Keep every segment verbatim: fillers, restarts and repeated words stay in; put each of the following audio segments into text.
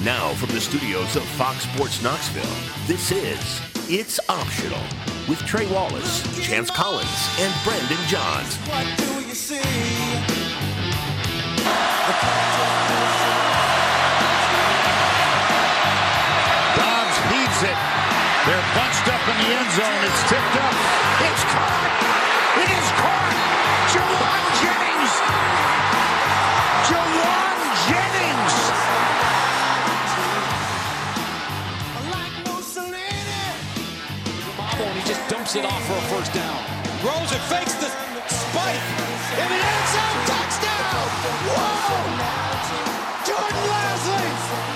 Now from the studios of Fox Sports Knoxville, this is It's Optional with Trey Wallace, Chance Collins, and Brandon Johns. What do you see? Dobbs heaves it. They're bunched up in the end zone. It's tipped up. It's caught. It is caught. Jawan Jennings. Jawan Jennings. Like Mussolini. And he just dumps it off for a first down. Rolls it, fakes the spike. In the end zone, touchdown. Whoa! Jordan Leslie.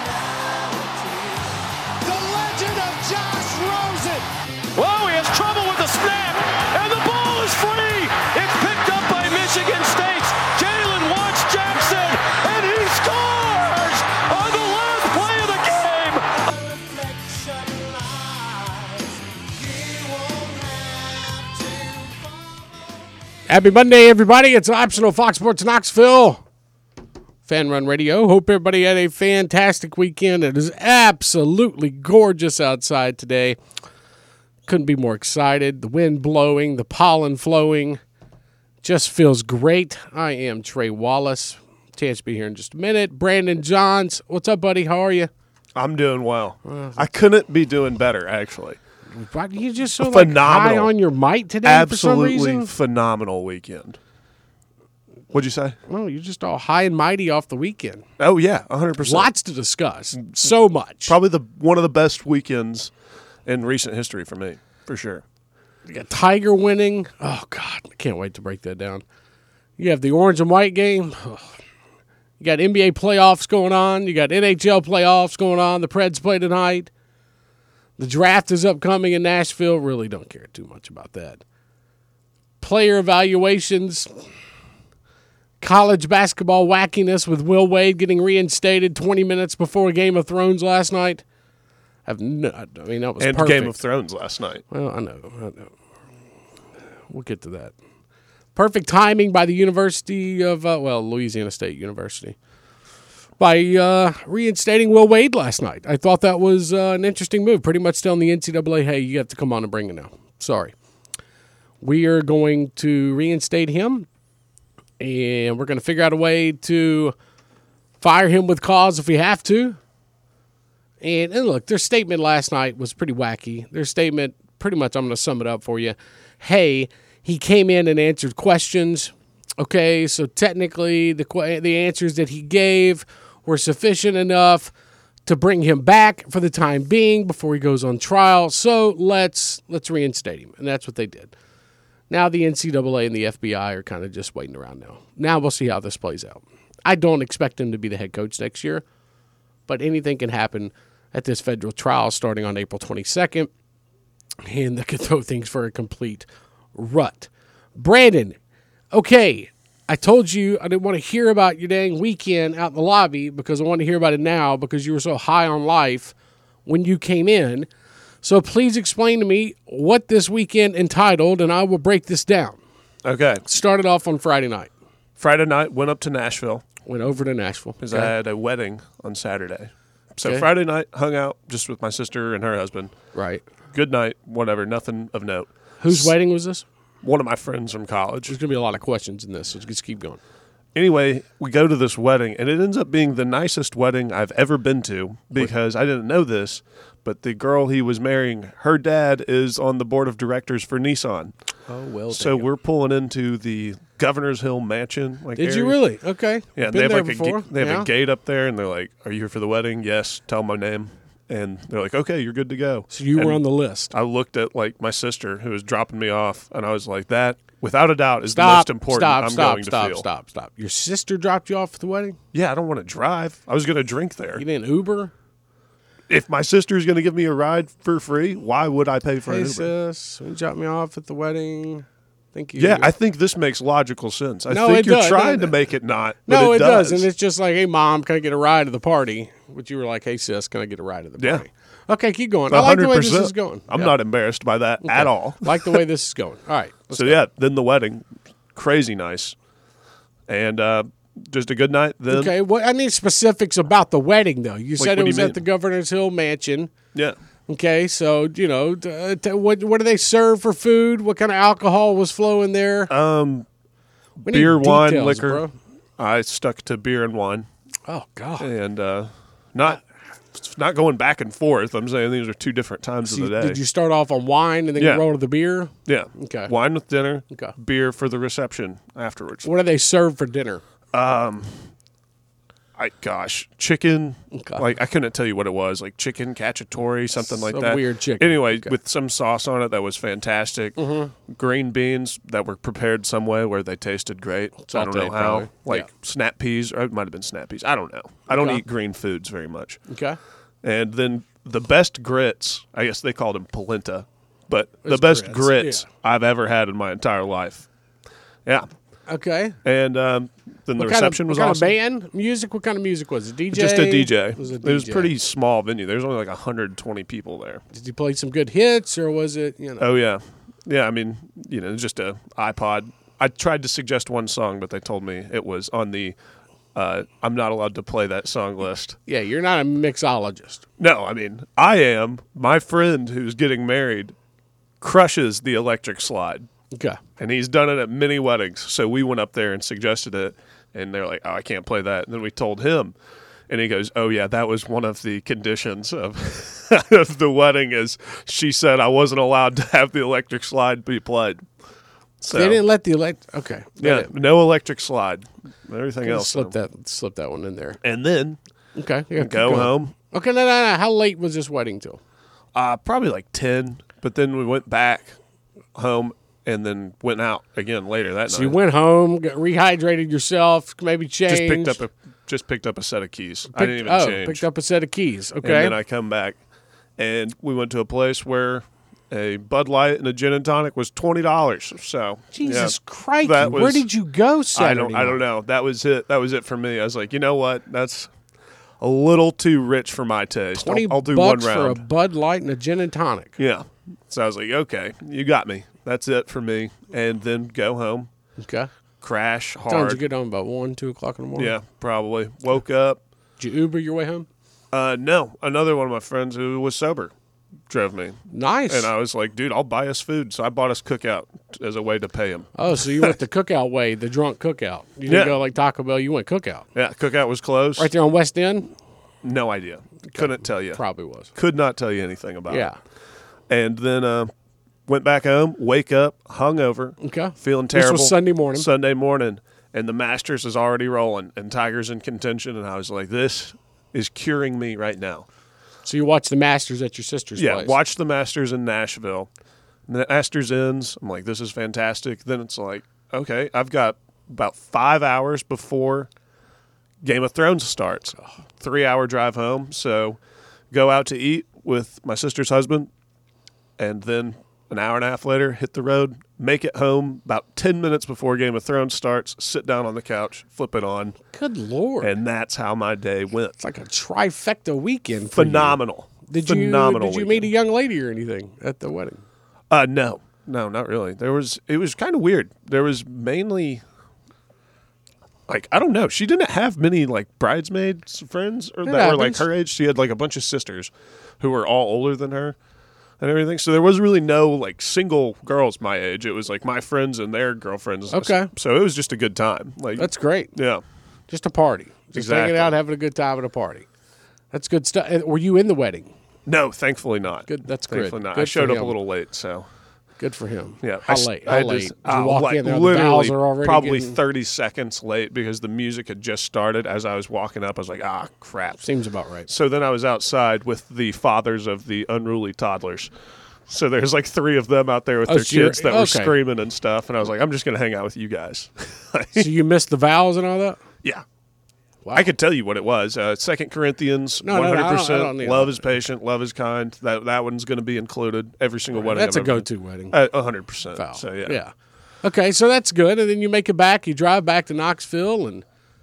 The legend of Josh Rosen. Whoa, he has trouble with the snap, and the ball is free. It's picked up by Michigan State's Jalen Watts Jackson, and he scores on the last play of the game. Reflection lies. He won't have to follow. Happy Monday, everybody. It's Optional Fox Sports Knoxville. Fan Run Radio. Hope everybody had a fantastic weekend. It is absolutely gorgeous outside today. Couldn't be more excited. The wind blowing, the pollen flowing. Just feels great. I am Trey Wallace. Chance to be here in just a minute. Brandon Johns. What's up, buddy? How are you? I'm doing well. I couldn't be doing better, actually. You just so like, Phenomenal. high on your mic today for some Absolutely reason? phenomenal weekend. What'd you say? Oh, you're just all high and mighty off the weekend. Oh, yeah, one hundred percent. Lots to discuss. So much. Probably the one of the best weekends in recent history for me, for sure. You got Tiger winning. Oh, God. I can't wait to break that down. You have the orange and white game. Oh. You got N B A playoffs going on. You got N H L playoffs going on. The Preds play tonight. The draft is upcoming in Nashville. Really don't care too much about that. Player evaluations. College basketball wackiness with Will Wade getting reinstated twenty minutes before Game of Thrones last night. I've no, I mean, that was And perfect. Game of Thrones last night. Well, I know, I know. We'll get to that. Perfect timing by the University of, uh, well, Louisiana State University, by uh, reinstating Will Wade last night. I thought that was uh, an interesting move. Pretty much telling the N C double A, hey, you have to come on and bring it now. Sorry. We are going to reinstate him, and we're going to figure out a way to fire him with cause if we have to. And, and look, their statement last night was pretty wacky. Their statement, pretty much, I'm going to sum it up for you. Hey, he came in and answered questions. Okay, so technically the the answers that he gave were sufficient enough to bring him back for the time being before he goes on trial. So let's let's reinstate him, and that's what they did. Now the N C double A and the F B I are kind of just waiting around now. Now we'll see how this plays out. I don't expect him to be the head coach next year, but anything can happen at this federal trial starting on April twenty-second, and that could throw things for a complete rut. Brandon, okay, I told you I didn't want to hear about your dang weekend out in the lobby because I want to hear about it now because you were so high on life when you came in. So please explain to me what this weekend entitled, and I will break this down. Okay. Started off on Friday night. Friday night, went up to Nashville Went over to Nashville. because Okay. I had a wedding on Saturday. So Okay. Friday night, hung out just with my sister and her husband. Right. Good night, whatever, nothing of note. Whose wedding was this? One of my friends from college. There's going to be a lot of questions in this, so just keep going. Anyway, we go to this wedding, and it ends up being the nicest wedding I've ever been to because I didn't know this, but the girl he was marrying, her dad is on the board of directors for Nissan. Oh, well. So we're pulling into the Governor's Hill Mansion. Like Did you area. really? Okay. Yeah, Been they have there like before. a ga- they have Yeah. a gate up there, and they're like, "Are you here for the wedding?" Yes. Tell my name, and they're like, "Okay, you're good to go." So you And were on the list. I looked at like my sister who was dropping me off, and I was like, "That, without a doubt, is the Stop. most important Stop. I'm stop. going stop. to feel." Stop. Stop. Your sister dropped you off at the wedding. Yeah, I don't want to drive. I was going to drink there. You didn't Uber. If my sister's going to give me a ride for free, why would I pay for Hey an Uber? sis, you dropped me off at the wedding. Thank you. Yeah, I think this makes logical sense. I No, think it you're does. trying No, to make it not. But no, it, it does. does. and it's just like, hey, mom, can I get a ride to the party? But you were like, hey, sis, can I get a ride to the Yeah. party? Okay, keep going. I like the way this is going. I'm Yeah. not embarrassed by that at Okay. all. Like the way this is going. All right. let's So go. yeah, then the wedding, crazy nice, and uh, just a good night. Then Okay, well, I need specifics about the wedding, though. You said what it do you was mean? at the Governor's Hill Mansion. yeah. Okay, so, you know, t- t- what what do they serve for food? What kind of alcohol was flowing there? Um, We need beer, wine, details, liquor. bro. I stuck to beer and wine, Oh, God. and uh, not not going back and forth. I'm saying these are two different times So of you- the day. did you start off on wine and then Yeah. you roll to the beer? yeah. Okay. Wine with dinner. Okay. Beer for the reception afterwards. What do they serve for dinner? I gosh, chicken. Okay. Like I couldn't tell you what it was. Like chicken cacciatore, something like Some that. weird chicken. Anyway, Okay. with some sauce on it that was fantastic. Mm-hmm. Green beans that were prepared some way where they tasted great. I don't know Sauteed, how. probably. Like Yeah. snap peas, or it might have been snap peas. I don't know. I don't Okay. eat green foods very much. Okay. And then the best grits, I guess they called them polenta, but the It's best grits, grits yeah. I've ever had in my entire life. Yeah. Okay. And um, then the What kind of- reception what was kind awesome. of band? Music? What kind of music was it? D J? Just a D J. It was a It was D J. pretty small venue. There's only like one hundred twenty people there. Did you play some good hits or was it, you know? Oh yeah, yeah. I mean, you know, just a iPod. I tried to suggest one song, but they told me it was on the uh, I'm not allowed to play that song list. Yeah, you're not a mixologist. No, I mean I am. My friend who's getting married crushes the electric slide, Okay. and he's done it at many weddings. So we went up there and suggested it, and they're like, "Oh, I can't play that." And then we told him, and he goes, "Oh yeah, that was one of the conditions of of the wedding. Is she said I wasn't allowed to have the electric slide be played." So They didn't let the elect. Okay. They yeah, didn't. no electric slide. Everything Could've else. Slip though. that. Slip that one in there. And then Okay. Yeah, keep go going. home. Okay. No, no, no. How late was this wedding till? Uh, probably like ten, but then we went back home and then went out again later that So night. you went home, got rehydrated yourself, maybe changed. just picked up a just picked up a set of keys. I didn't even oh, change. picked up a set of keys. And Okay. then I come back, and we went to a place where a Bud Light and a gin and tonic was twenty dollars. So Jesus yeah, Christ! that Where was- did you go I Saturday don't. I don't night? know. That was it. That was it for me. I was like, you know what? That's a little too rich for my taste. Twenty I'll, I'll do one bucks for a round. Bud Light and a gin and tonic. Yeah. So I was like, okay, you got me. That's it for me. And then go home, Okay. crash What time did hard. you get home? About one, two o'clock in the morning. Yeah, probably. Woke up. Did you Uber your way home? Uh, no, another one of my friends who was sober drove me. Nice. And I was like, dude, I'll buy us food. So I bought us cookout as a way to pay him. oh, so you went the cookout way, the drunk cookout. You didn't Yeah. go like Taco Bell. You went cookout Yeah, cookout was closed. right there on West End. No idea. Couldn't tell you. Probably was. Could not tell you anything about Yeah. it. And then uh, went back home, wake up, hungover, Okay. feeling This was terrible. Sunday morning. Sunday morning. And the Masters is already rolling, and Tiger's in contention. And I was like, this is curing me right now. So you watched the Masters at your sister's Yeah, place. watch the Masters in Nashville. And the Masters ends. I'm like, this is fantastic. Then it's like, okay, I've got about five hours before Game of Thrones starts. Three hour drive home. So go out to eat with my sister's husband. And then an hour and a half later, hit the road, make it home about ten minutes before Game of Thrones starts, sit down on the couch, flip it on. Good Lord. And that's how my day went. it's like a trifecta weekend for you. Phenomenal. Did you Phenomenal did you weekend. meet a young lady or anything at the wedding? Uh, no, no, not really. There was, it was kind of weird. There was mainly, like, I don't know. She didn't have many like bridesmaids friends or It that were like happens. her age. She had like a bunch of sisters who were all older than her and everything. So there was really no like single girls my age. It was like my friends and their girlfriends. Okay. So it was just a good time. Like That's great. yeah. Just a party. Just Exactly. hanging out, having a good time at a party. That's good stuff. And were you in the wedding? No, thankfully not. Good. That's good. Thankfully not. Good I showed for up a him. litll late, so. Good for him. Yeah, How I s- late? I How had to late? s- Did you uh, walk like, in there? The literally vows are already probably getting- thirty seconds late because the music had just started. As I was walking up, I was like, ah, crap. Seems about right. So then I was outside with the fathers of the unruly toddlers. So there's like three of them out there with Oh, their so you're- kids that were okay. screaming and stuff. And I was like, I'm just going to hang out with you guys. So you missed the vows and all that? yeah. Wow. I could tell you what it was. Uh, Second Corinthians, No, no, no, I don't- I one hundred percent. don't need Love all is patient, love is kind. That that one's going to be included every single wedding. That's I've a ever go-to wedding. been- Uh, one hundred percent. Vow. So yeah. Yeah. Okay, so that's good. And then you make it back. You drive back to Knoxville, and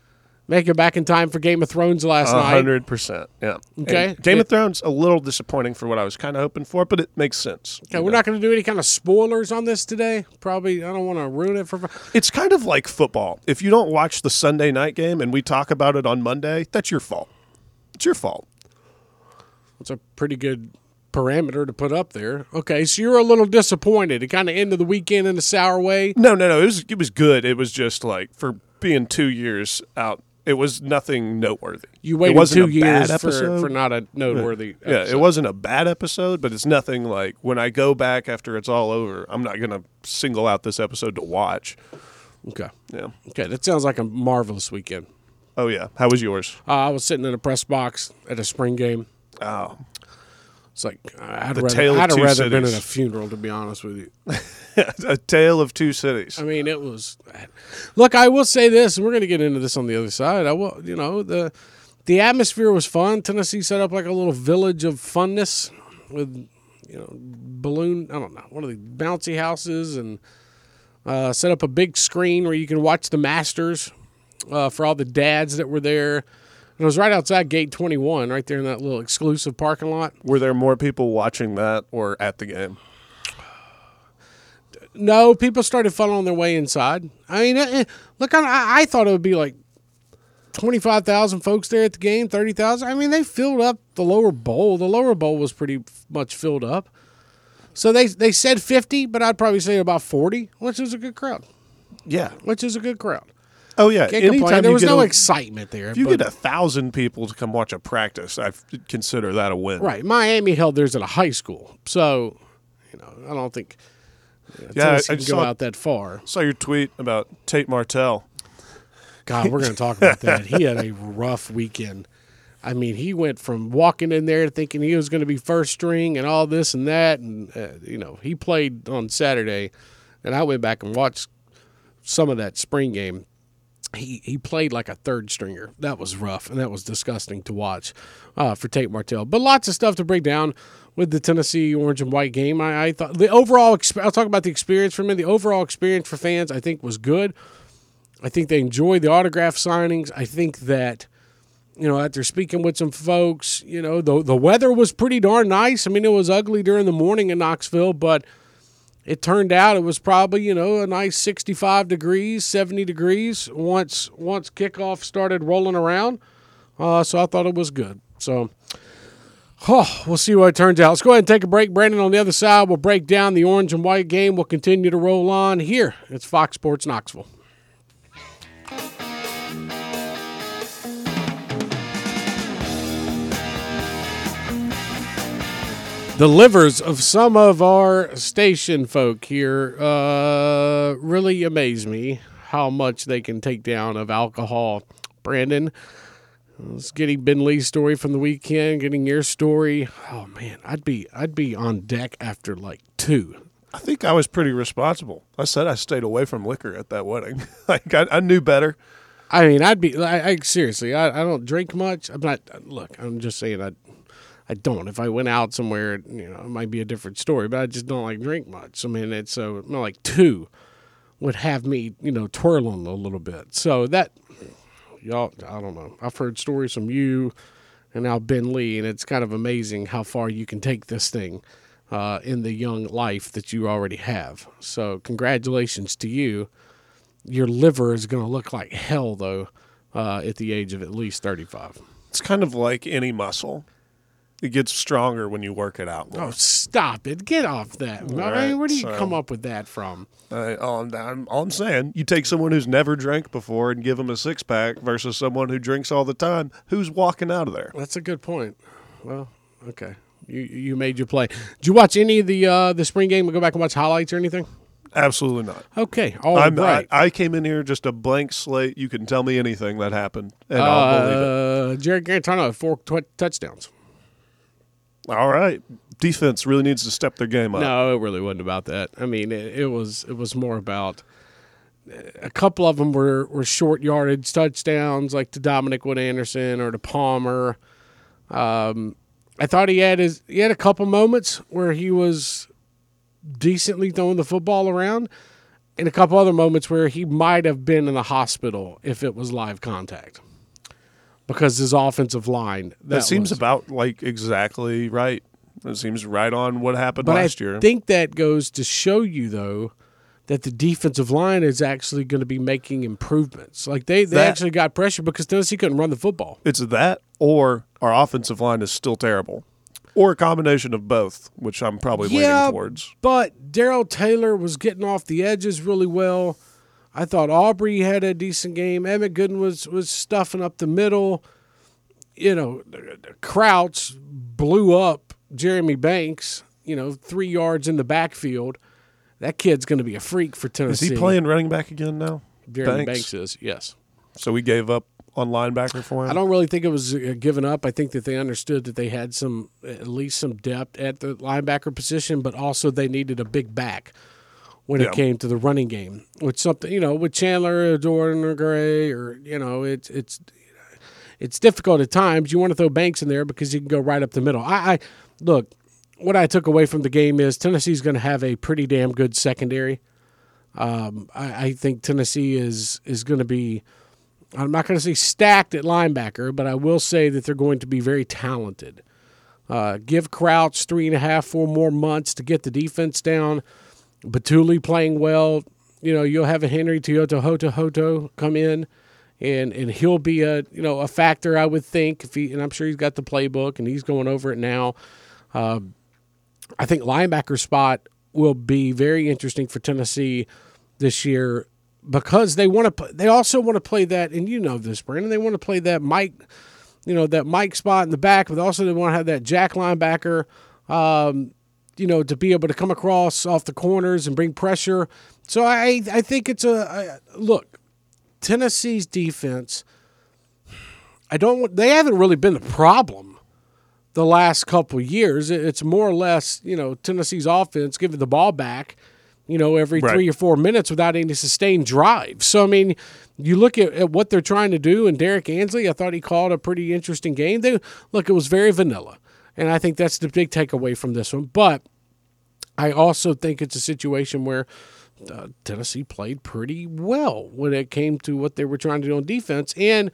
Make it back in time for Game of Thrones last A night. hundred percent. Yeah. Okay. And Game Yeah. of Thrones a little disappointing for what I was kind of hoping for, but it makes sense. Okay, we're not going to do any kind of spoilers on this today. Probably, I don't want to ruin it for. It's kind of like football. If you don't watch the Sunday night game and we talk about it on Monday, that's your fault. It's your fault. It's a pretty good parameter to put up there. Okay, so you're a little disappointed. It kind of ended the weekend in a sour way. No, no, no. It was it was good. It was just like for being two years out. It was nothing noteworthy. You it waited wasn't two a bad years for, episode. for not a noteworthy Yeah, episode. it wasn't a bad episode, but it's nothing like when I go back after it's all over, I'm not going to single out this episode to watch. Okay. Yeah. Okay, that sounds like a marvelous weekend. Oh, yeah. How was yours? Uh, I was sitting in a press box at a spring game. Oh. It's like I'd The rather, tale of I'd have two rather been at cities. a funeral, to be honest with you. A tale of two cities. I mean, it was. Look, I will say this, and we're going to get into this on the other side. I will, you know, the the atmosphere was fun. Tennessee set up like a little village of funness with, you know, balloon. I don't know, one of the bouncy houses, and uh, set up a big screen where you can watch the Masters uh, for all the dads that were there. And it was right outside Gate twenty-one, right there in that little exclusive parking lot. Were there more people watching that or at the game? No, people started funneling their way inside. I mean, it, it- look, I, I thought it would be like twenty-five thousand folks there at the game, thirty thousand. I mean, they filled up the lower bowl. The lower bowl was pretty much filled up. So they they said fifty, but I'd probably say about forty, which is a good crowd. Yeah. Which is a good crowd. Oh, yeah. Can't complain. Anytime There you was get no a- excitement there. If you but- get a thousand people to come watch a practice, I consider that a win. right, Miami held theirs at a high school, so you know I don't think you know, Yeah, Tennessee I- I can go saw- out that far. Saw your tweet about Tate Martell. God, we're going to talk about that. He had a rough weekend. I mean, he went from walking in there thinking he was going to be first string and all this and that. And, uh, you know, he played on Saturday, and I went back and watched some of that spring game. He he played like a third stringer. That was rough, and that was disgusting to watch uh, for Tate Martell. But lots of stuff to break down with the Tennessee orange and white game. I, I thought the overall – I'll talk about the experience for a minute. The overall experience for fans I think was good. I think they enjoyed the autograph signings. I think that, you know, after speaking with some folks, you know, the the weather was pretty darn nice. I mean, it was ugly during the morning in Knoxville, but it turned out it was probably, you know, a nice sixty-five degrees, seventy degrees once once kickoff started rolling around. Uh, so I thought it was good. So oh, we'll see what it turns out. Let's go ahead and take a break. Brandon, on the other side, we'll break down the orange and white game. We'll continue to roll on here. It's Fox Sports Knoxville. The livers of some of our station folk here uh, really amaze me how much they can take down of alcohol. Brandon, let's getting Ben Lee's story from the weekend, getting your story. Oh man, I'd be I'd be on deck after like two. I think I was pretty responsible. I said I stayed away from liquor at that wedding. Like I, I knew better. I mean, I'd be I, I seriously. I, I don't drink much. I'm not. Look, I'm just saying I. I don't. If I went out somewhere, you know, it might be a different story. But I just don't like drink much. I mean, it's so not like two would have me, you know, twirling a little bit. So that y'all, I don't know. I've heard stories from you and now Ben Lee, and it's kind of amazing how far you can take this thing uh, in the young life that you already have. So congratulations to you. Your liver is going to look like hell, though, uh, at the age of at least thirty-five. It's kind of like any muscle. It gets stronger when you work it out more. Oh, stop it. Get off that. I right, mean, where do you so- come up with that from? I, all, I'm, I'm- all I'm saying, you take someone who's never drank before and give them a six pack versus someone who drinks all the time. Who's walking out of there? That's a good point. Well, okay. You you made your play. Did you watch any of the uh, the spring game? Go back and watch highlights or anything? Absolutely not. Okay. All I'm, right. I, I came in here just a blank slate. You can tell me anything that happened, and I'll believe it. Uh, Jared Garantano had four tw- touchdowns. All right. Defense really needs to step their game up. No, it really wasn't about that. I mean, it, it was it was more about a couple of them were, were short yardage touchdowns, like to Dominic Wood Anderson or to Palmer. Um, I thought he had his he had a couple moments where he was decently throwing the football around, and a couple other moments where he might have been in the hospital if it was live contact. because his offensive line. That, That seems was, about like exactly right. It seems right on what happened but last I year. think that goes to show you, though, that the defensive line is actually going to be making improvements. Like they, they That- actually got pressure because Tennessee couldn't run the football. It's that, or our offensive line is still terrible, or a combination of both, which I'm probably Yeah, leaning towards. but Darrell Taylor was getting off the edges really well. I thought Aubrey had a decent game. Emmett Gooden was was stuffing up the middle. You know, Crouch blew up Jeremy Banks, you know, three yards in the backfield. That kid's going to be a freak for Is Tennessee. he playing running back again now? Jeremy Banks, is, yes. So we gave up on linebacker for him? I don't really think it was uh, given up. I think that they understood that they had some, at least some depth at the linebacker position, but also they needed a big back when Yeah. it came to the running game. With something, you know, with Chandler or Jordan or Gray, or you know, it's it's it's difficult at times. You want to throw Banks in there because you can go right up the middle. I, I look. What I took away from the game is Tennessee's going to have a pretty damn good secondary. Um, I, I think Tennessee is is going to be. I'm not going to say stacked at linebacker, but I will say that they're going to be very talented. Uh, give Crouch three and a half, four more months to get the defense down. Batuli playing well. You know, you'll have a Henry Toyota Hoto Hoto come in, and and he'll be a you know a factor, I would think. If he and I'm sure he's got the playbook and he's going over it now. Uh, I think linebacker spot will be very interesting for Tennessee this year because they want to. They also want to play that, and you know this, Brandon. They want to play that Mike, you know, that Mike spot in the back, but also they want to have that Jack linebacker, um, you know, to be able to come across off the corners and bring pressure. So I, I think it's a, a look. Tennessee's defense. I don't. They haven't really been the problem the last couple of years. It's more or less, you know, Tennessee's offense giving the ball back, you know, every Right. three or four minutes without any sustained drive. So, I mean, you look at, at what they're trying to do, and Derek Ansley, I thought he called a pretty interesting game. They, look, it was very vanilla, and I think that's the big takeaway from this one. But I also think it's a situation where uh, Tennessee played pretty well when it came to what they were trying to do on defense. And,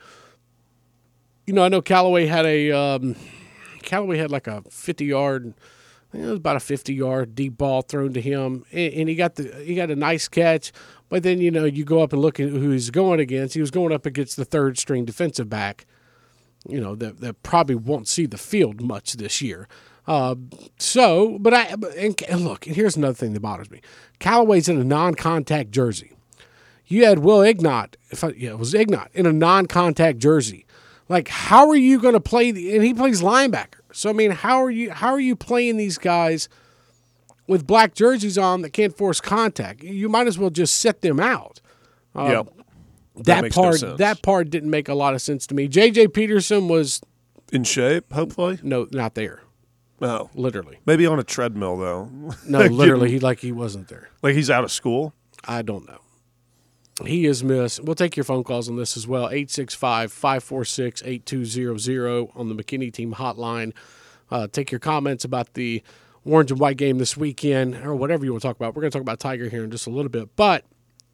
you know, I know Callaway had a um, – Callaway had like a fifty-yard, I think it was about a fifty-yard deep ball thrown to him, and, and he got the he got a nice catch. But then you know you go up and look at who he's going against. He was going up against the third string defensive back, you know that that probably won't see the field much this year. Uh, so, but I and, and look, and here's another thing that bothers me: Callaway's in a non-contact jersey. You had Will Ignat, if I, yeah, it was Ignat in a non-contact jersey. Like, how are you going to play? The, and he plays linebacker. So, I mean, how are you how are you playing these guys with black jerseys on that can't force contact? You might as well just set them out. Uh, Yep. That, That makes no part sense. that part didn't make a lot of sense to me. J J Peterson was In shape, hopefully? no not there. No. Literally. Maybe on a treadmill, though. No, literally, he like he wasn't there. Like he's out of school? I don't know. He is missed. We'll take your phone calls on this as well. eight six five, five four six, eight two zero zero on the McKinney Team hotline. Uh, take your comments about the orange and white game this weekend or whatever you want to talk about. We're going to talk about Tiger here in just a little bit. But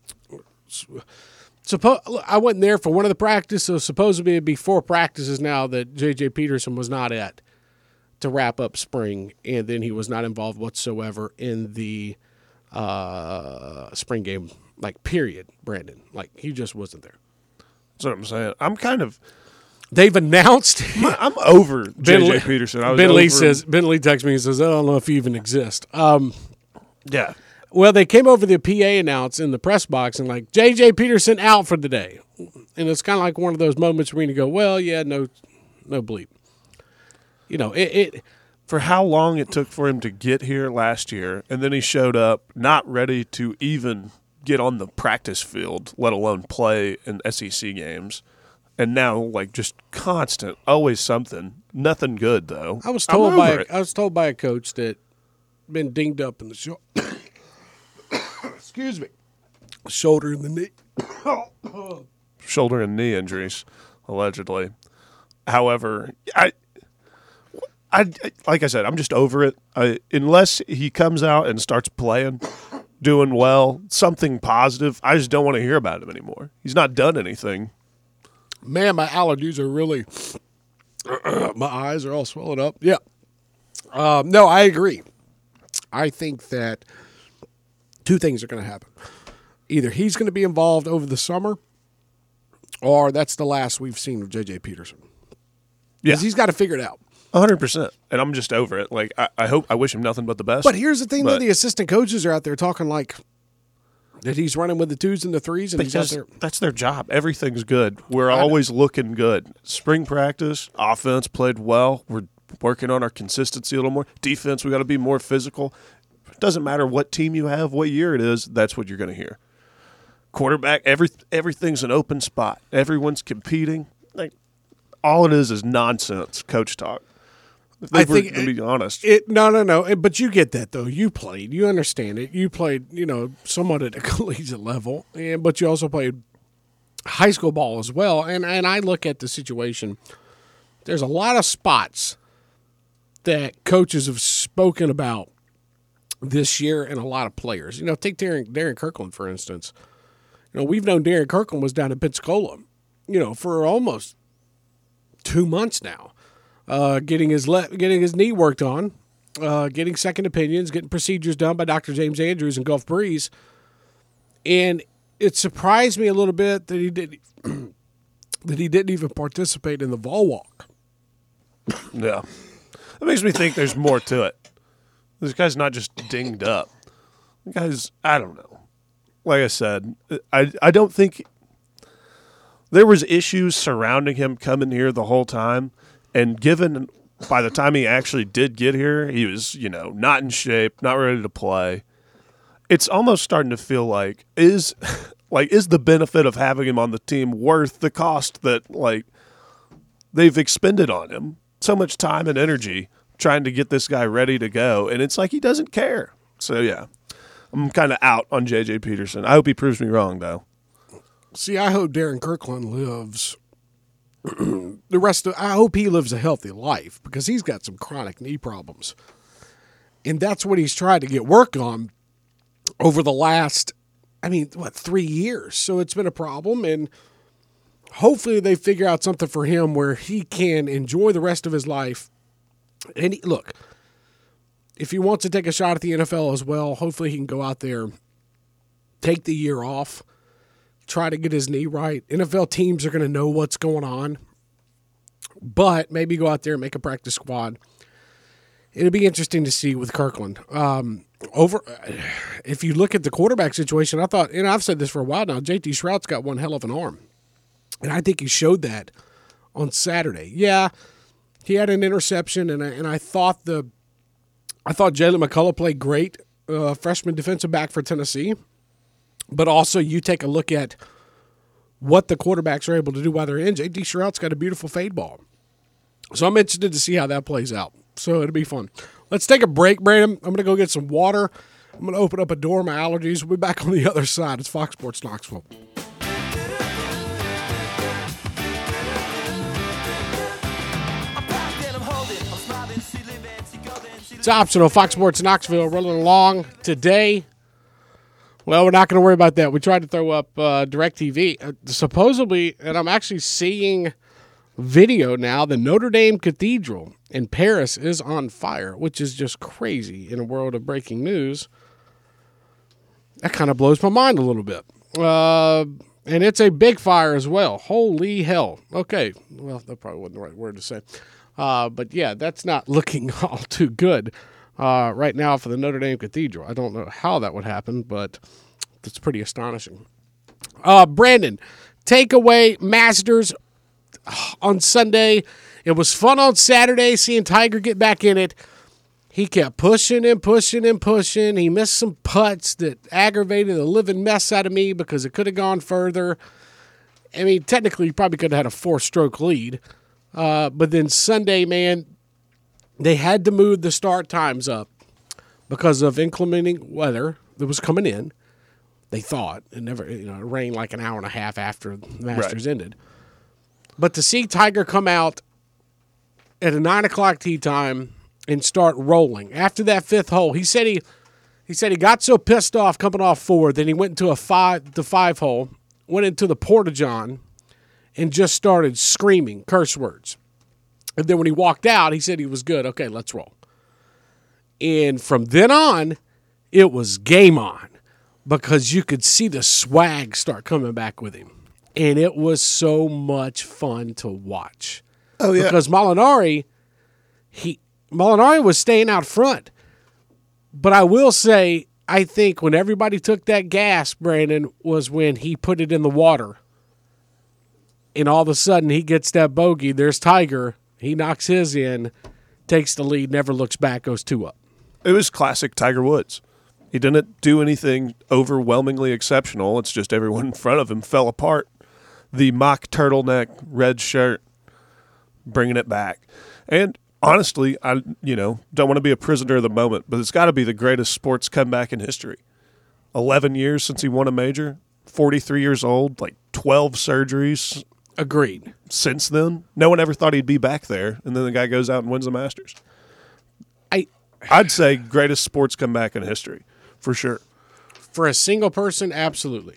suppo- I wasn't there for one of the practices, so supposedly it'd be four practices now that J J Peterson was not at to wrap up spring, and then he was not involved whatsoever in the uh, spring game. Like, period, Brandon. Like, he just wasn't there. That's what I'm saying. I'm kind of They've announced. I'm over J J Lee- Peterson. I was Ben Lee over- says, Ben Lee texts me and says, I don't know if you even exist. Um, Yeah. well, they came over the P A announce in the press box and like, J J Peterson out for the day. And it's kind of like one of those moments where you go, well, yeah, no, no bleep. You know, it, it For how long it took for him to get here last year, and then he showed up not ready to even get on the practice field, let alone play in S E C games. And now, like, just constant, always something. Nothing good, though. I was I'm told by over a, it. I was told by a coach that been dinged up in the shoulder. Excuse me, shoulder and the knee. shoulder and knee injuries, allegedly. However, I, I, like I said, I'm just over it. I, unless he comes out and starts playing, doing well, something positive, I just don't want to hear about him anymore. He's not done anything. Man, my allergies are really, my eyes are all swollen up. Yeah. Um, no, I agree. I think that two things are going to happen. Either he's going to be involved over the summer, or that's the last we've seen of J J Peterson. Yeah. Because he's got to figure it out. one hundred percent. And I'm just over it. Like, I, I hope, I wish him nothing but the best. But here's the thing, but, though, the assistant coaches are out there talking like that he's running with the twos and the threes, and he's out because there. that's their job. Everything's good. We're always looking good. Spring practice, offense played well. We're working on our consistency a little more. Defense, we got to be more physical. It doesn't matter what team you have, what year it is, that's what you're going to hear. Quarterback, every everything's an open spot. Everyone's competing. Like, all it is is nonsense coach talk. If I we're think to be honest. It no no no. But you get that though. You played. You understand it. You played. You know, somewhat at a collegiate level, and but you also played high school ball as well. And and I look at the situation. There's a lot of spots that coaches have spoken about this year, and a lot of players. You know, take Darren, Darren Kirkland for instance. You know, we've known Darren Kirkland was down in Pensacola, you know, for almost two months now. Uh, getting his le- getting his knee worked on, uh, getting second opinions, getting procedures done by Doctor James Andrews and Gulf Breeze, and it surprised me a little bit that he did that he didn't even participate in the Vol Walk. Yeah, that makes me think there's more to it. This guy's not just dinged up. The guy's, I don't know. Like I said, I I don't think there was issues surrounding him coming here the whole time. And given by the time he actually did get here, he was, you know, not in shape, not ready to play. It's almost starting to feel like is like is the benefit of having him on the team worth the cost that like they've expended on him? So much time and energy trying to get this guy ready to go, and it's like he doesn't care. So yeah, I'm kind of out on J J Peterson. I hope he proves me wrong though. See, I hope Darren Kirkland lives the rest of, I hope he lives a healthy life because he's got some chronic knee problems. And that's what he's tried to get work on over the last, I mean, what, three years. So it's been a problem, and hopefully they figure out something for him where he can enjoy the rest of his life. And he, look, if he wants to take a shot at the N F L as well, hopefully he can go out there, take the year off, try to get his knee right. N F L teams are going to know what's going on, but maybe go out there and make a practice squad. It'll be interesting to see with Kirkland. Um, over, if you look at the quarterback situation, I thought, and I've said this for a while now, J T Shrout's got one hell of an arm, and I think he showed that on Saturday. Yeah, he had an interception, and I, and I thought the, I thought Jalen McCullough played great, uh, freshman defensive back for Tennessee. But also, you take a look at what the quarterbacks are able to do while they're in. J T Shrout's got a beautiful fade ball. So I'm interested to see how that plays out. So it'll be fun. Let's take a break, Brandon. I'm going to go get some water. I'm going to open up a door. My allergies. We'll be back on the other side. It's Fox Sports Knoxville. It's optional. Fox Sports Knoxville rolling along today. Well, we're not going to worry about that. We tried to throw up uh, DirecTV. Uh, supposedly, and I'm actually seeing video now, the Notre Dame Cathedral in Paris is on fire, which is just crazy in a world of breaking news. That kind of blows my mind a little bit. Uh, and it's a big fire as well. Holy hell. Okay. Well, that probably wasn't the right word to say. Uh, but, yeah, that's not looking all too good. Uh, right now for the Notre Dame Cathedral. I don't know how that would happen, but it's pretty astonishing. Uh, Brandon, takeaway Masters on Sunday. It was fun on Saturday seeing Tiger get back in it. He kept pushing and pushing and pushing. He missed some putts that aggravated the living mess out of me because it could have gone further. I mean, technically, he probably could have had a four-stroke lead. Uh, but then Sunday, man, they had to move the start times up because of inclement weather that was coming in. They thought it never, you know, it rained like an hour and a half after the Masters right. ended. But to see Tiger come out at a nine o'clock tee time and start rolling after that fifth hole, he said he he said he got so pissed off coming off four, then he went into a five the five hole, went into the Porta-John, and just started screaming curse words. And then when he walked out, he said he was good. Okay, let's roll. And from then on, it was game on because you could see the swag start coming back with him. And it was so much fun to watch. Oh, yeah. Because Molinari, he Molinari was staying out front. But I will say, I think when everybody took that gas, Brandon, was when he put it in the water. And all of a sudden, he gets that bogey. There's Tiger. He knocks his in, takes the lead, never looks back, goes two up. It was classic Tiger Woods. He didn't do anything overwhelmingly exceptional. It's just everyone in front of him fell apart. The mock turtleneck, red shirt, bringing it back. And honestly, I you know don't want to be a prisoner of the moment, but it's got to be the greatest sports comeback in history. Eleven years since he won a major, forty-three years old, like twelve surgeries. Agreed. Since then, no one ever thought he'd be back there, and then the guy goes out and wins the Masters. I, I'd say greatest sports comeback in history, for sure. For a single person, absolutely.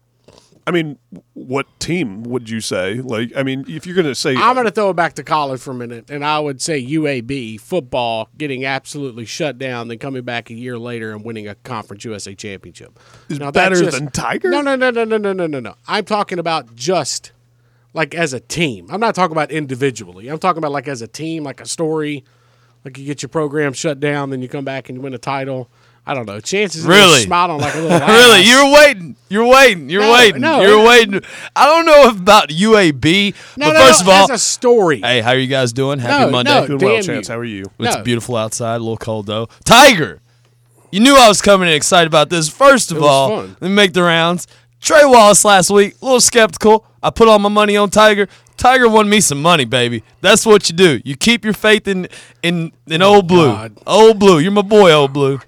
I mean, what team would you say? Like, I mean, if you're going to say, I'm going to throw it back to college for a minute, and I would say U A B football getting absolutely shut down, then coming back a year later and winning a Conference U S A championship. is Now, better that's just- than Tiger? No, no, no, no, no, no, no, no, no. I'm talking about just like as a team. I'm not talking about individually. I'm talking about like as a team, like a story. Like you get your program shut down, then you come back and you win a title. I don't know. Chances of Really? you smiling like a little ass. Really, you're waiting. You're waiting. You're No, waiting. no. You're waiting. I don't know about U A B, No, but no, first no, of all, as a story. hey, how are you guys doing? Happy No, Monday. no. Doing well, damn Chance. you. How are you? It's No. beautiful outside, a little cold though. Tiger, you knew I was coming in excited about this. First of It was all, fun. let me make the rounds. Trey Wallace last week, a little skeptical. I put all my money on Tiger. Tiger won me some money, baby. That's what you do. You keep your faith in in, in old blue. God. Old blue. You're my boy, old blue.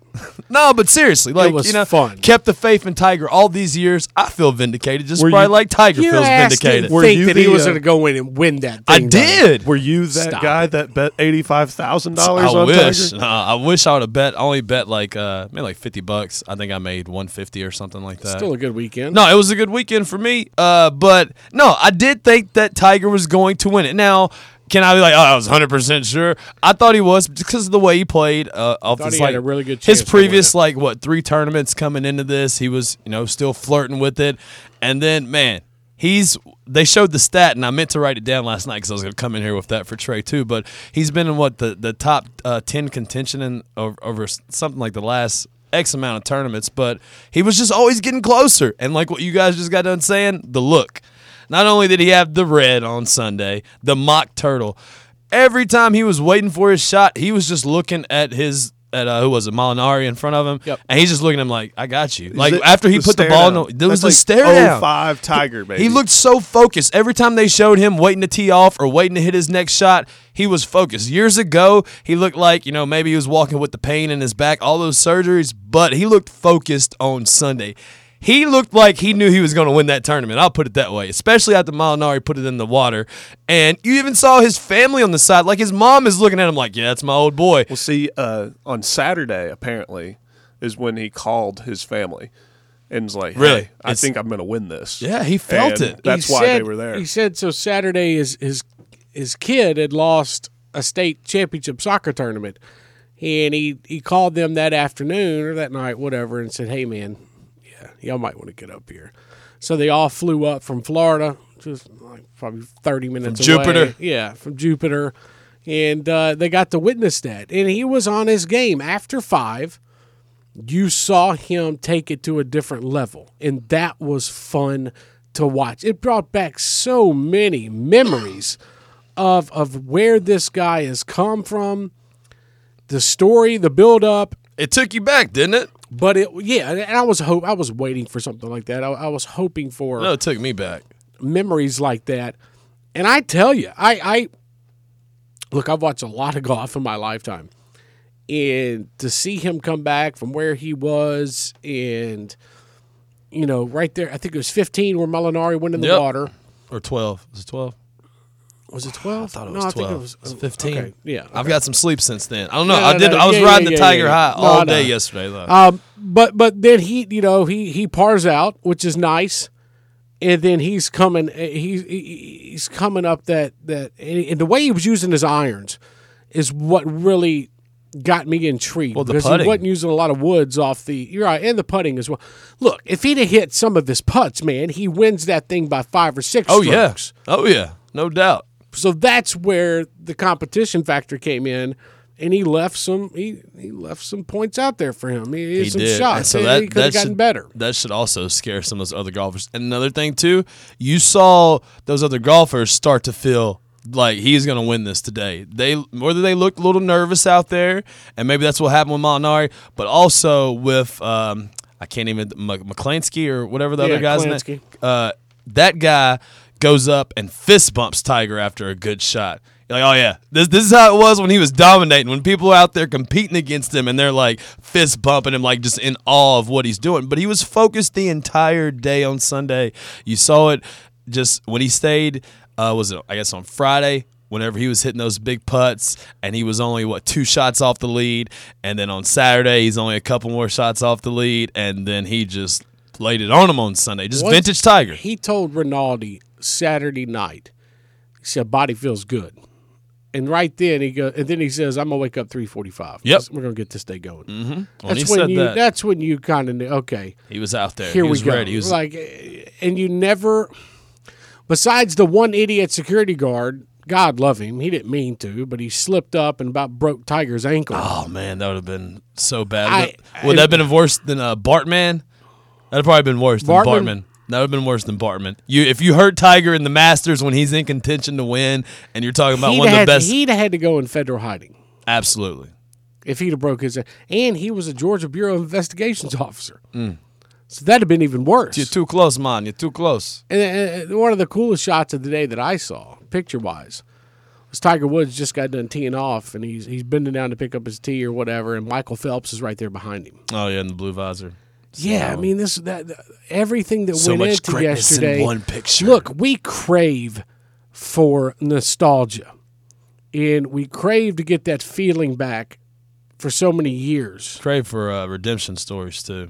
No, but seriously, like was you know, fun. kept the faith in Tiger all these years. I feel vindicated, just Were probably you- like Tiger You feels asked vindicated. him Were think you that he the, was uh, going to go in and win that I thing. buddy. did. Were you that Stop guy it. that bet eighty-five thousand I dollars on wish. Tiger? Uh, I wish I would have bet. I only bet like uh, maybe like fifty bucks. I think I made one fifty or something like that. Still a good weekend. No, it was a good weekend for me. Uh, but no, I did think that Tiger was going to win it. Now, can I be like, oh, I was one hundred percent sure? I thought he was because of the way he played. Uh, off Thought his, he had like, a really good chance his to previous win like what three tournaments coming into this, he was you know still flirting with it, and then man, he's they showed the stat, and I meant to write it down last night because I was going to come in here with that for Trey too. But he's been in what the the top uh, ten contention in over, over something like the last X amount of tournaments, but he was just always getting closer. And like what you guys just got done saying, the look. Not only did he have the red on Sunday, the mock turtle. Every time he was waiting for his shot, he was just looking at his at uh, who was it, Molinari in front of him, Yep. and he's just looking at him like, "I got you." Like Is it after he the put the stare ball, down? in the, there was That's the like stare down. oh five Tiger, baby. He looked so focused. Every time they showed him waiting to tee off or waiting to hit his next shot, he was focused. Years ago, he looked like, you know, maybe he was walking with the pain in his back, all those surgeries, but he looked focused on Sunday. He looked like he knew he was going to win that tournament. I'll put it that way, especially after Molinari put it in the water. And you even saw his family on the side. Like his mom is looking at him like, yeah, that's my old boy. Well, see, uh, on Saturday, apparently, is when he called his family and was like, hey, Really? I It's- think I'm going to win this. Yeah, he felt And it. That's He why said- they were there. He said so. Saturday, his his his kid had lost a state championship soccer tournament, and he he called them that afternoon or that night, whatever, and said, "Hey, man, yeah, y'all might want to get up here." So they all flew up from Florida, just like probably thirty minutes From away. Jupiter? Yeah, from Jupiter, and uh, they got to witness that. And he was on his game after five. You saw him take it to a different level, and that was fun to watch. It brought back so many memories of of where this guy has come from, the story, the build up. It took you back, didn't it? But it, yeah, and I was hope I was waiting for something like that. I, I was hoping for No, it took me back. memories like that. And I tell you, I, I look, I've watched a lot of golf in my lifetime. And to see him come back from where he was and, you know, right there, I think it was fifteen where Molinari went in the Yep. water. Or twelve. Was it twelve? Was it twelve? I thought it no, was I think twelve. it was, It's fifteen. Okay, yeah. I've got some sleep since then. I don't know. No, I no, did. no, I was yeah, riding yeah, the yeah, Tiger yeah. high No, all no. day yesterday, though. Um, but but then he, you know, he he pars out, which is nice, and then he's coming. He's he's coming up that that, and the way he was using his irons is what really got me intrigued. Well, the because putting. he wasn't using a lot of woods off the. You're right, and the putting as well. Look, if he'd have hit some of his putts, man, he wins that thing by five or six. Oh strokes. yeah, oh yeah, no doubt. So that's where the competition factor came in. And he left some he, he left some points out there for him. He, he He some did. shots. And so he, that, he could have that gotten should, better. That should also scare some of those other golfers. And another thing too, you saw those other golfers start to feel like he's going to win this today. They whether they looked a little nervous out there, and maybe that's what happened with Molinari, but also with um, I can't even McClansky or whatever the Yeah, other guy's Klansky. name. Uh, that guy goes up and fist bumps Tiger after a good shot. You're like, oh yeah, this this is how it was when he was dominating. When people are out there competing against him and they're like fist bumping him, like just in awe of what he's doing. But he was focused the entire day on Sunday. You saw it just when he stayed. Uh, was it I guess on Friday? Whenever he was hitting those big putts, and he was only what two shots off the lead, and then on Saturday he's only a couple more shots off the lead, and then he just laid it on him on Sunday. Just Once vintage Tiger. He told Rinaldi Saturday night. He said, "Body feels good." And right then he go, and then he says, "I'm gonna wake up three forty-five. Yep. We're gonna get this day going." Mm-hmm. When That's he when said you. that, That's when you kind of knew. Okay, he was out there. here he we was go. ready. He was like, and you never. Besides the one idiot security guard, God love him, he didn't mean to, but he slipped up and about broke Tiger's ankle. Oh man, that would have been so bad. I- would that have I- been worse than uh, Bartman? That'd probably been worse than Bartman? Bartman. That would have been worse than Bartman. You, if you hurt Tiger in the Masters when he's in contention to win, and you're talking about he'd one of the had, best, He'd have had to go in federal hiding absolutely. if he'd have broke his. And he was a Georgia Bureau of Investigations officer, so that'd have been even worse. You're too close, man. You're too close. And, and one of the coolest shots of the day that I saw, picture wise, was Tiger Woods just got done teeing off, and he's he's bending down to pick up his tee or whatever, and Michael Phelps is right there behind him. Oh yeah, in the blue visor. Yeah, I mean this that everything that So went much into greatness in yesterday. one picture. Look, we crave for nostalgia, and we crave to get that feeling back for so many years. Crave for uh, redemption stories too.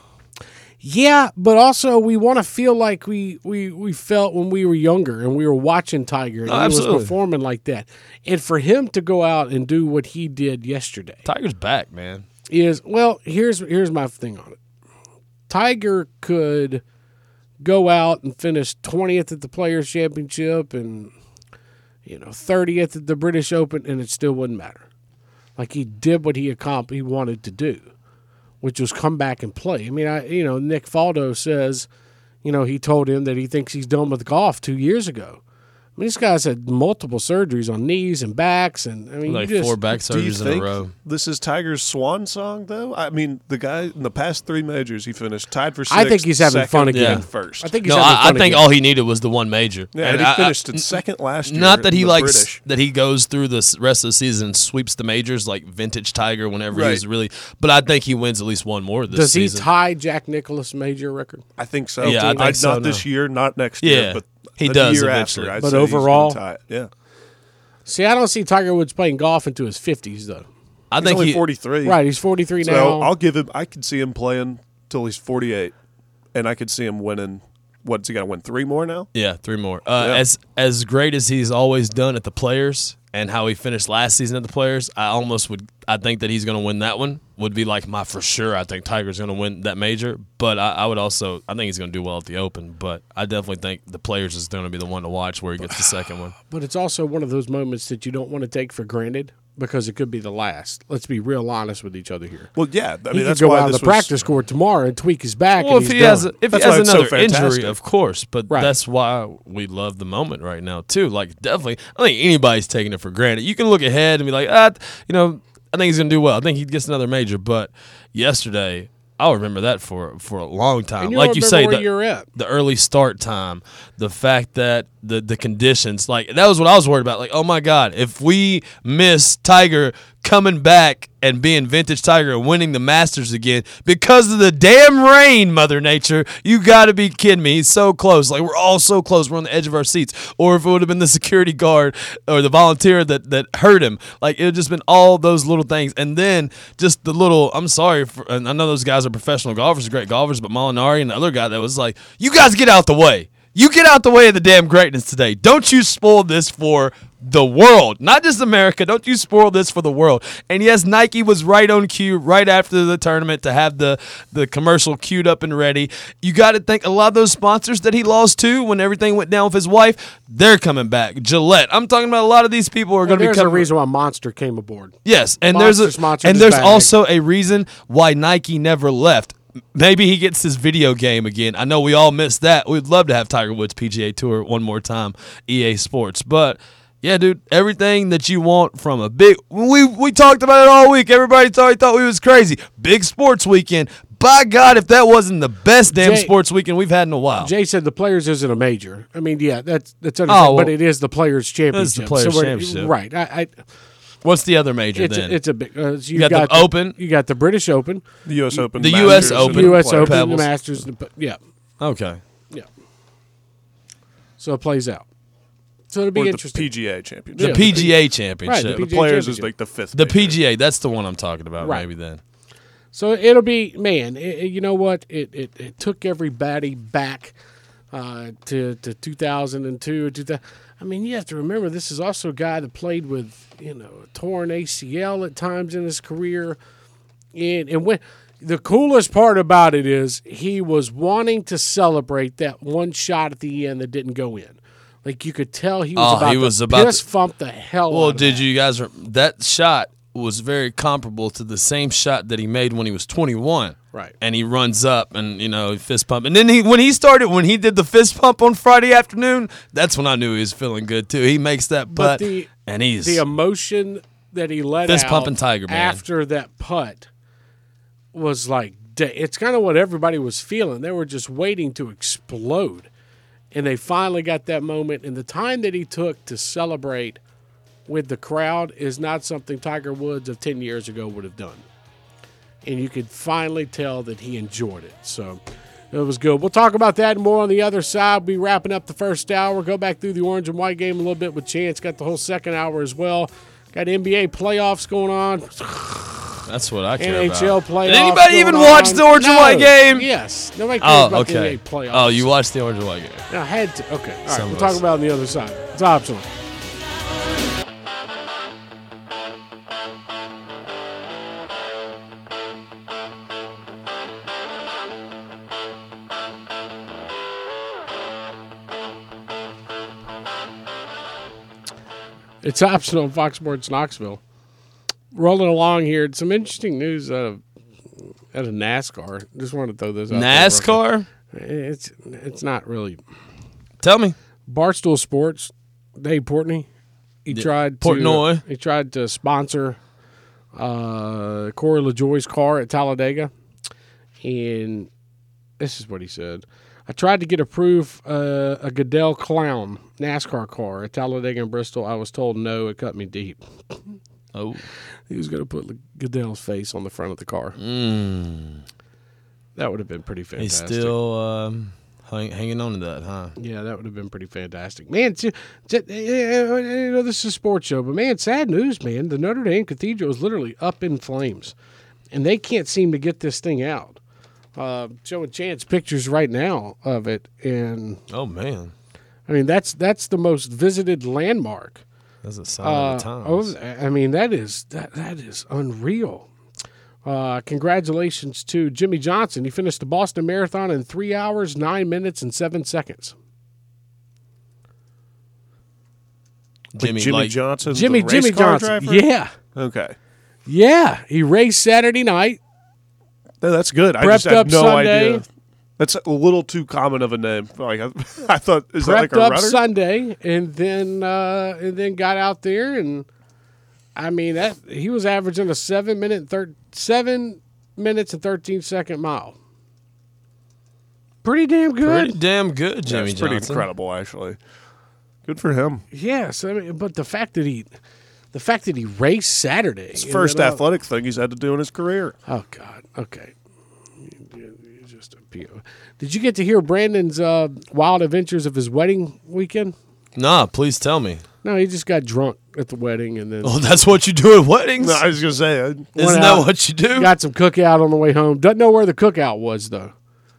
Yeah, but also we want to feel like we, we, we felt when we were younger and we were watching Tiger and Oh, he was absolutely. performing like that. And for him to go out and do what he did yesterday Tiger's back, man. is, well, here's here's my thing on it. Tiger could go out and finish twentieth at the Players' Championship and, you know, thirtieth at the British Open, and it still wouldn't matter. Like, he did what he accomplished, he wanted to do, which was come back and play. I mean, I you know, Nick Faldo says, you know, he told him that he thinks he's done with golf two years ago. I mean, this guy's had multiple surgeries on knees and backs, and I mean, Like you just, four back Do you surgeries in a think row. this is Tiger's swan song, though? I mean, the guy in the past three majors, he finished tied for sixth, I think he's having second, fun again. and first. I think he's No, having I, I fun think again. all he needed was the one major. yeah, And and he I- I- finished in second last year. Not that in he the likes British. that he goes through the s- rest of the season and sweeps the majors like vintage Tiger whenever Right. he's really. But I think he wins at least one more this Does he season. tie Jack Nicklaus' major record? I think so. Yeah, I think I'd- so Not this now. year, not next Yeah, year, but he the does year eventually. after. I'd But say he's gonna overall- tie it. yeah. See, I don't see Tiger Woods playing golf into his fifties, though. I He's think only he, forty-three. Right, he's forty-three So now. I'll give him. I could see him playing till he's forty-eight, and I could see him winning. What's he got to win? Three more now? Yeah, three more. Uh, Yeah. As as great as he's always done at the Players and how he finished last season at the Players, I almost would. I think that he's going to win that one. Would be like my for sure. I think Tiger's going to win that major, but I, I would also. I think he's going to do well at the Open, but I definitely think the Players is going to be the one to watch where he gets the second one. But it's also one of those moments that you don't want to take for granted because it could be the last. Let's be real honest with each other here. Well, yeah. I He mean, could that's go why out on this the was, practice court tomorrow and tweak his back. Well, and if he's he has done. a, if That's he why has it's so another injury, fantastic. of course, but Right. that's why we love the moment right now too. Like definitely, I don't think anybody's taking it for granted. You can look ahead and be like, ah, you know, I think he's gonna do well. I think he gets another major. But yesterday, I'll remember that for for a long time. And you'll Like you remember say, where the, you're at. the early start time, the fact that the the conditions, like that was what I was worried about. Like, oh my God, if we miss Tiger coming back and being vintage Tiger and winning the Masters again because of the damn rain, Mother Nature, you got to be kidding me. He's so close. Like, we're all so close. We're on the edge of our seats. Or if it would have been the security guard or the volunteer that, that hurt him, like, it would just been all those little things. And then just the little, I'm sorry, for, and I know those guys are professional golfers, great golfers, but Molinari and the other guy that was like, you guys get out the way. You get out the way of the damn greatness today. Don't you spoil this for the world, not just America. Don't you spoil this for the world. And yes, Nike was right on cue right after the tournament to have the, the commercial queued up and ready. You got to think a lot of those sponsors that he lost to when everything went down with his wife, they're coming back. Gillette. I'm talking about a lot of these people are going to be There's coming. a reason why Monster came aboard. Yes, and Monster there's a, sponsored and his there's bag. also a reason why Nike never left. Maybe he gets his video game again. I know we all missed that. We'd love to have Tiger Woods P G A Tour one more time, E A Sports. But yeah, dude, everything that you want from a big we we talked about it all week. Everybody thought thought we was crazy. Big sports weekend. By God, if that wasn't the best damn Jay- sports weekend we've had in a while. Jay said the Players isn't a major. I mean, yeah, that's that's understandable, Oh, well, but it is the Players Championship. It's the Players So we're- Championship. right? I, I What's the other major it's then? a, it's a big. Uh, so you got the Open. You got the British Open, The U S Open. The Masters, U S and Open. the the U S Players. Open, the Pebbles. Masters. The, yeah, okay. yeah. So it plays out. So it'll be Or the interesting. P G A Championship. The Yeah. P G A Right, Championship. the The P G A Players is Championship. like the fifth. The major. P G A, that's the one I'm talking about. Right. Maybe then. So it'll be, man, it, it- you know what? It, it, it took everybody back uh, to, to two thousand two. two thousand. I mean, you have to remember, this is also a guy that played with, you know, a torn A C L at times in his career. And, and when the coolest part about it is he was wanting to celebrate that one shot at the end that didn't go in. Like, you could tell he was Oh, about he to was about piss to- fump the hell Well, out of did that. you guys? Re- that shot was very comparable to the same shot that he made when he was twenty-one. Right. And he runs up and you know fist pump, and then he when he started when he did the fist pump on Friday afternoon, that's when I knew he was feeling good too. He makes that But putt, the- and he's the emotion that he let Fist out pumping Tiger, man. after that putt was like, da- it's kind of what everybody was feeling. They were just waiting to explode. And they finally got that moment. And the time that he took to celebrate with the crowd is not something Tiger Woods of ten years ago would have done. And you could finally tell that he enjoyed it. So it was good. We'll talk about that and more on the other side. We'll be wrapping up the first hour. Go back through the orange and white game a little bit with Chance. Got the whole second hour as well. Got N B A playoffs going on. that's what I care N H L about. playoffs. Did anybody even going watch on. the orange and No. white game? Yes. Nobody cares Oh, about the N B A okay. playoffs. Oh, you watched the orange and white game. I had to. Okay. All right. Some We'll of talk us. about it on the other side. It's optional. It's optional on Fox Sports Knoxville. Rolling along here. Some interesting news out of, out of NASCAR. Just wanted to throw this out there real NASCAR? quick. It's it's not really. Tell me. Barstool Sports, Dave Portnoy. He tried to Portnoy. he tried to sponsor uh, Corey LaJoie's car at Talladega, and this is what he said. I tried to get approved uh, a Goodell Clown NASCAR car at Talladega and Bristol. I was told no. It cut me deep. Oh. He was going to put Goodell's face on the front of the car. Mm. That would have been pretty He's fantastic. still um, hang, hanging on to that, huh? Yeah, that would have been pretty fantastic. Man, t- t- you know, this is a sports show, but man, sad news, man. The Notre Dame Cathedral is literally up in flames, and they can't seem to get this thing out. Uh, showing Chance pictures right now of it, and Oh, man. I mean, that's that's the most visited landmark. That's a sign Uh, of the times. oh, I mean, that is that that is unreal. Uh, congratulations to Jimmy Johnson. He finished the Boston Marathon in three hours, nine minutes, and seven seconds. Jimmy, Jimmy like, Johnson. Jimmy the Jimmy race car Johnson. driver? Yeah. Okay. Yeah. He raced Saturday night. No, that's good. I Prepped just had up no Sunday. idea. That's a little too common of a name. Like I, I thought, is that Prepped like a up runner? Sunday and then uh, and then got out there, and I mean that he was averaging a seven minute thir- seven minutes and thirteen second mile. Pretty damn good. pretty damn good, Jimmy That's pretty Johnson. incredible, actually. Good for him. Yes, I mean, but the fact that he, the fact that he raced Saturday, It's the and first then, uh, athletic thing he's had to do in his career. Oh God. Okay. You- you just appeal. Did you get to hear Brandon's uh, wild adventures of his wedding weekend? Nah, please tell me. No, he just got drunk at the wedding and then Oh, that's what you do at weddings? No, I was gonna say, I, Isn't went that out, what you do? got some cookout on the way home. Doesn't know where the cookout was though.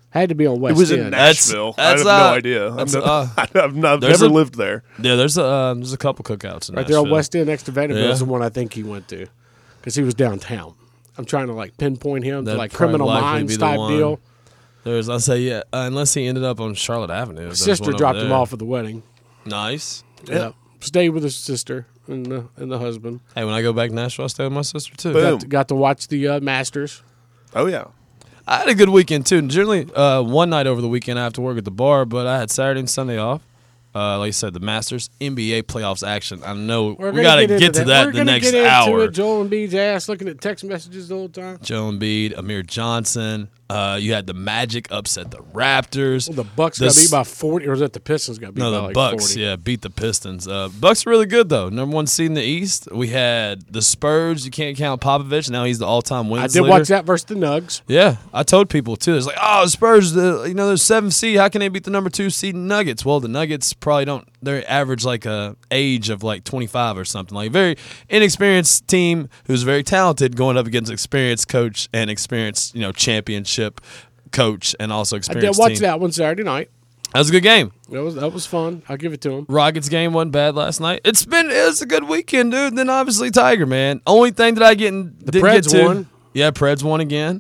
Had to be on West It was in End. That's- Nashville. that's, I have uh, no idea. that's, I'm uh, not, I've, not, there's never a- lived there. Yeah, there's a um, there's a couple cookouts in Right there on Nashville. West End next to Vanderbilt Yeah. is the one I think he went to because he was downtown. I'm trying to like pinpoint him to That'd like probably Criminal likely Minds be the type one. deal. There's, I say, yeah, uh, unless he ended up on Charlotte Avenue. There's Sister one over dropped him there. off at the wedding. Nice. Yeah. Stayed with his sister and the, and the husband. Hey, when I go back to Nashville, I stay with my sister too. Boom. Got to, got to watch the uh, Masters. Oh, yeah. I had a good weekend too. Generally, uh, one night over the weekend I have to work at the bar, but I had Saturday and Sunday off. Uh, like you said, the Masters, N B A playoffs action. I know We're we gonna got to into get to that We're the gonna next get into hour. It. Joel Embiid's ass looking at text messages the whole time. Joel Embiid, Amir Johnson. Uh, you had the Magic upset the Raptors. Well, the Bucks The got beat s- by forty, or was that the Pistons got beat No, by the like Bucks, forty? yeah, beat the Pistons. Uh, Bucks are really good though. Number one seed in the East. We had the Spurs. You can't count Popovich. Now he's the all-time wins I did leader. watch that versus the Nugs. Yeah, I told people too. It's like, oh, the Spurs, the, you know, they're seventh seed. How can they beat the number two seed Nuggets? Well, the Nuggets probably don't. They're average like a age of like twenty-five or something. Like a very inexperienced team who's very talented going up against experienced coach and experienced, you know, championship coach and also I experienced did watch team. that one Saturday night. That was a good game. That was that was fun. I'll give it to him. Rockets game wasn't bad last night. It's been it was a good weekend, dude. Then obviously Tiger, man. Only thing that I get in, didn't Preds get to. won. Yeah, Preds won again.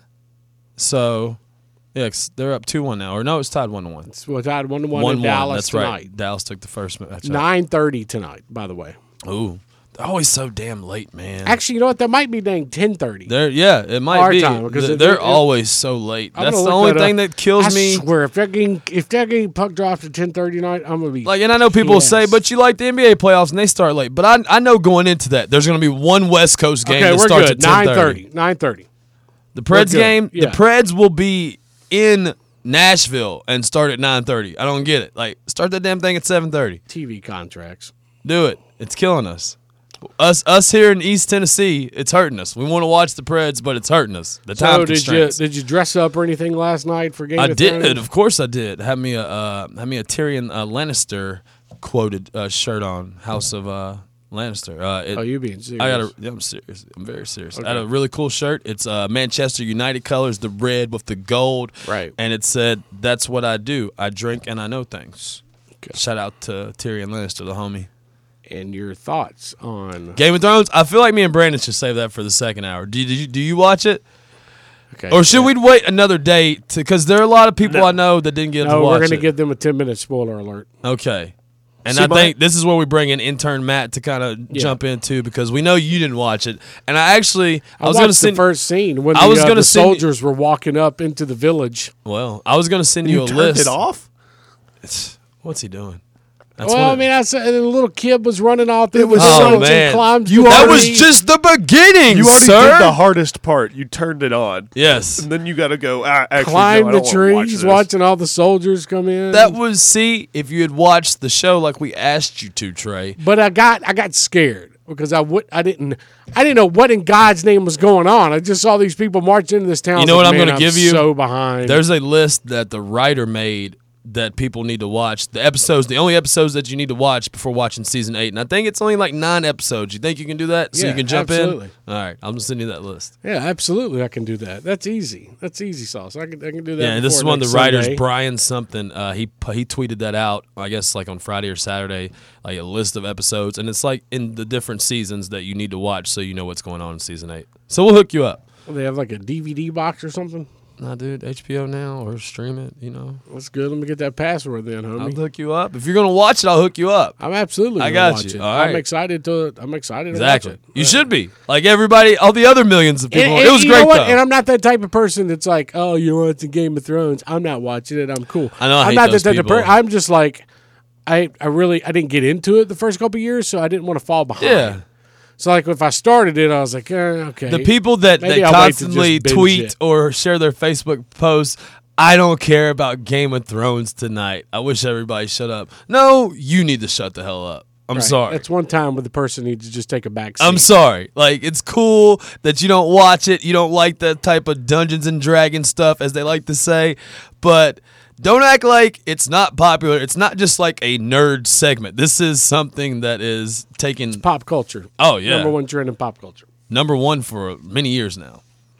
So, yeah, 'cause they're up two one now. Or no, it's tied one to one. It's what I had one to one One in one. Dallas That's tonight. right. Dallas took the first match. Nine thirty tonight. By the way, Ooh, they're always so damn late, man. actually, you know what? That might be dang ten thirty. They're yeah, it might Our be. time, because They're, it- they're it- always so late. I'm That's gonna the look only that thing up. that kills I me. swear, if they're getting if they're getting puck dropped at ten thirty tonight, I'm gonna be Like, and I know people pissed. say, but you like the N B A playoffs and they start late. But I I know going into that, there's going to be one West Coast game okay, that we're starts good. at Nine ten thirty. thirty. Nine thirty. The Preds good. game, Yeah. the Preds will be in Nashville and start at nine thirty. I don't get it. Like, start that damn thing at seven thirty. T V contracts. Do it. It's killing us. Us us here in East Tennessee, it's hurting us. We want to watch the Preds, but it's hurting us. The time So did you constraints. did you dress up or anything last night for Game I of did, Thrones? of course I did. Had me a uh, had me a Tyrion uh, Lannister quoted uh, shirt on, House of uh, Lannister. Uh, it, Oh, you being serious? I got a. Yeah, I'm serious. I'm very serious. I had Okay. a really cool shirt. It's uh, Manchester United colors, the red with the gold. Right. And it said, "That's what I do. I drink and I know things." Shout out to Tyrion Lannister, the homie. And your thoughts on Game of Thrones. I feel like me and Brandon should save that for the second hour. Do you, do you, do you watch it, okay, or should yeah. we wait another day? To Because there are a lot of people I know that didn't get to No, watch we're gonna it. give them a ten minute spoiler alert. Okay. And See, I my- think this is where we bring in intern Matt to kind of Yeah. jump into because we know you didn't watch it. And I actually, I, I, was watched going to the send. first scene when I the, was uh, gonna the send you- soldiers were walking up into the village. Well, I was going to send you, You a turned list. it off? It's, what's he doing? That's well, what I mean, I said, and the little kid was running all through It was the so- oh village man, and climbed. you the that tree. was just the beginning, You already sir. did the hardest part. You turned it on. Yes, And then you got to go, ah, actually, climbed no, I the don't wanna watch trees, this. watching all the soldiers come in. that was. See, if you had watched the show like we asked you to, Trey. But I got I got scared because I would I didn't I didn't know what in God's name was going on. I just saw these people march into this town. I You was know what like, I'm man, gonna give you? So behind. There's a list that the writer made that people need to watch. The episodes, the only episodes that you need to watch before watching season eight. And I think it's only like nine episodes. You think you can do that? So Yeah, you can jump absolutely. in? All right. I'm going to send you that list. yeah, absolutely. I can do that. That's easy. That's easy sauce. I can I can do that. Yeah, and this is before one of the next writers, Sunday. Brian something. Uh, he he tweeted that out, I guess, like on Friday or Saturday, like a list of episodes. And it's like in the different seasons that you need to watch so you know what's going on in season eight. So we'll hook you up. They have like a D V D box or something. Nah, dude, H B O now or stream it, you know. That's good. Let me get that password then, I'll homie. hook you up. If you're going to watch it, I'll hook you up. I'm absolutely. I gonna got watch you. It. All I'm right. excited to. I'm excited Exactly. to watch it. You should be. Like everybody, all the other millions of people. And, and it was you great, know what? though. And I'm not that type of person that's like, oh, you're watching Game of Thrones. I'm not watching it. I'm cool. I know, I I'm hate not those that type of people. person. I'm just like, I, I really, I didn't get into it the first couple of years, so I didn't want to fall behind. Yeah. So like, if I started it, I was like, eh, okay. The people that, Maybe that I'll wait to constantly just binge tweet it. or share their Facebook posts, I don't care about Game of Thrones tonight. I wish everybody shut up. No, you need to shut the hell up. I'm Right. sorry. That's one time where the person needs to just take a back seat. I'm sorry. Like, it's cool that you don't watch it. You don't like that type of Dungeons and Dragons stuff, as they like to say. But don't act like it's not popular. It's not just like a nerd segment. This is something that is taking Pop culture. Oh, yeah. Number one trend in pop culture. number one for many years now.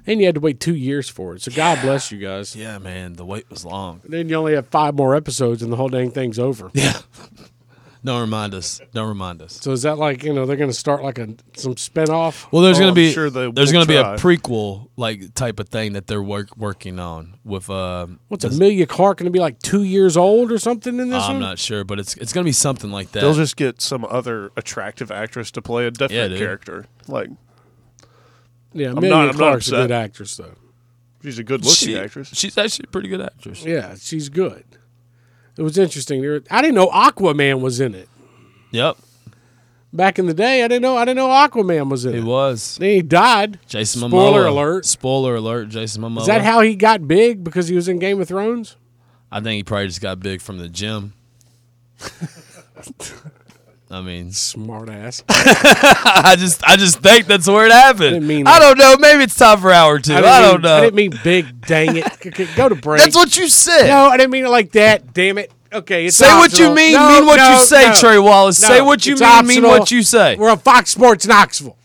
And you had to wait two years for it. So God bless you guys. Yeah, man, the wait was long. And then you only have five more episodes and the whole dang thing's over. Yeah. Don't remind us. Don't remind us. So is that like, you know, they're going to start like a some spinoff? Well, there's Oh, going I'm to be sure they there's will going to be try. a prequel like type of thing that they're work, working on with. Uh, What's Amelia Clark going to be like two years old or something in this I'm one? not sure, but it's it's going to be something like that. They'll just get some other attractive actress to play a different Yeah, dude. character. Like Yeah, I'm Amelia not- I'm not Clark's a upset. good actress, though. she's a good looking She- actress. She's actually a pretty good actress. Yeah, she's good. It was interesting. There- I didn't know Aquaman was in it. Yep, Back in the day, I didn't know I didn't know Aquaman was in he it. was. Then he died. Jason Momoa. Spoiler alert. Spoiler alert. Jason Momoa. Is that how he got big? Because he was in Game of Thrones? I think he probably just got big from the gym. I mean, Smart ass. I just I just think that's where it happened. didn't mean I that. don't know. Maybe it's time for hour two. I, didn't don't mean- know. I didn't mean big, dang it. Okay, go to break. That's what you said. No, I didn't mean it like that. Damn it. Okay, it's Say what you optional. mean, No, mean what no, you say, no. Trey Wallace. No, say what you it's mean, mean optional. what you say. We're on Fox Sports Knoxville.